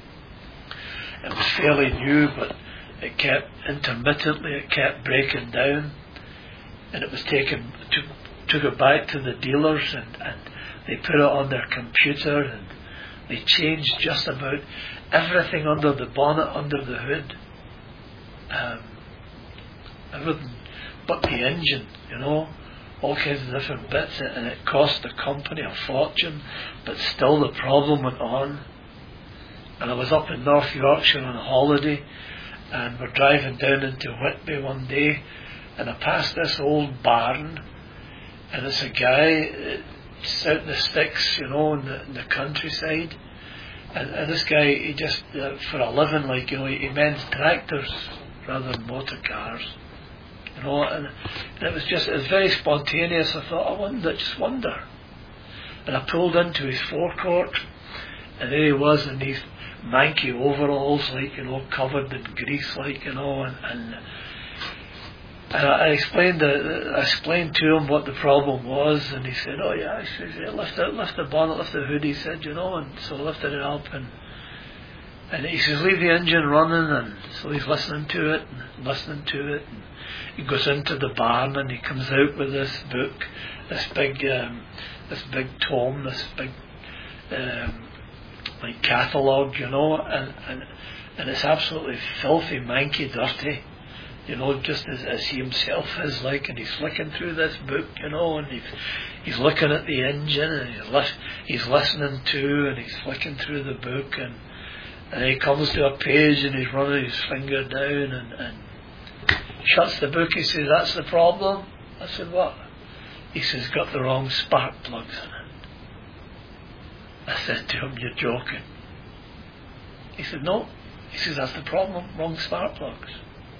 It was fairly new, but it kept intermittently, it kept breaking down, and it was taken, took, took it back to the dealers, and, and they put it on their computer, and they changed just about everything under the bonnet, under the hood, um, everything but the engine, you know. All kinds of different bits, and it cost the company a fortune, but still the problem went on. And I was up in North Yorkshire on a holiday, and we're driving down into Whitby one day, and I passed this old barn, and it's a guy uh, out in the sticks, you know, in the, in the countryside, and, and this guy, he just, uh, for a living, like, you know, he, he mends tractors rather than motor cars. You know, and, and it was just, it was very spontaneous. I thought, I wonder, just wonder. And I pulled into his forecourt, and there he was in these manky overalls, like, you know, covered in grease, like, you know, and and, and I explained the, I explained to him what the problem was, and he said, oh yeah, he said, yeah, lift the, lift the bonnet, lift the hood, he said, you know, and so I lifted it up, and and he says, leave the engine running, and so he's listening to it, and listening to it, and he goes into the barn, and he comes out with this book, this big, um, this big tome, this big, um, like catalogue, you know, and, and and it's absolutely filthy, manky, dirty, you know, just as, as he himself is like, and he's flicking through this book, you know, and he's he's looking at the engine, and he's li- he's listening to, and he's flicking through the book, and and he comes to a page, and he's running his finger down, and, and shuts the book. He says, that's the problem? I said, what? He says, got the wrong spark plugs in it. I said to him, you're joking. He said, no. He says, that's the problem, wrong spark plugs.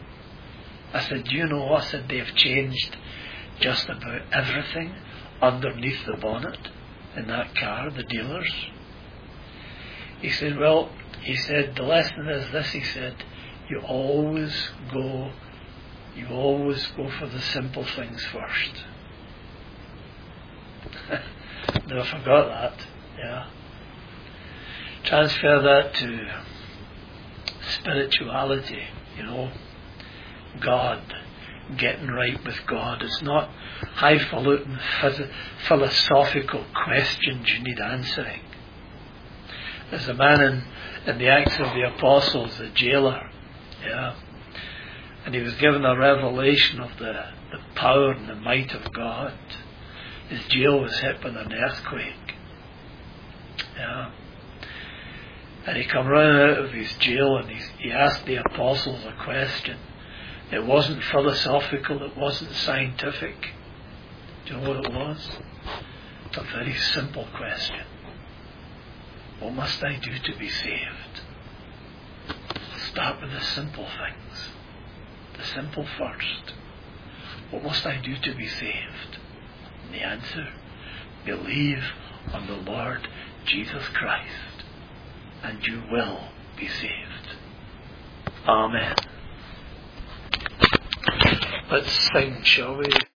I said, do you know, I said, they've changed just about everything underneath the bonnet in that car, the dealers. He said, well, he said, the lesson is this, he said, you always go, you always go for the simple things first. Never forgot that, yeah. Transfer that to spirituality, you know. God, getting right with God. It's not highfalutin phys- philosophical questions you need answering. There's a man in, in the Acts of the Apostles, the jailer, yeah, and he was given a revelation of the, the power and the might of God. His jail was hit by an earthquake. Yeah. And he come running out of his jail and he's, he asked the apostles a question. It wasn't philosophical, it wasn't scientific. Do you know what it was? It's a very simple question. What must I do to be saved? Start with the simple things. The simple first. What must I do to be saved? And the answer, believe on the Lord Jesus Christ, and you will be saved. Amen. Let's sing, shall we?